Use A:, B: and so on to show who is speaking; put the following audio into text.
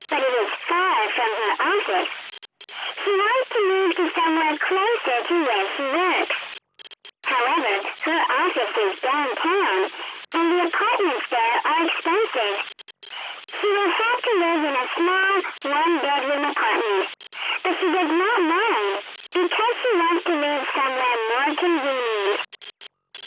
A: but it is far from her office. She wants to move to somewhere closer to where she works. However, her office is downtown, and the apartments there are expensive. She will have to live in a small, one-bedroom apartment, but she does not mind because she wants to live somewhere more convenient.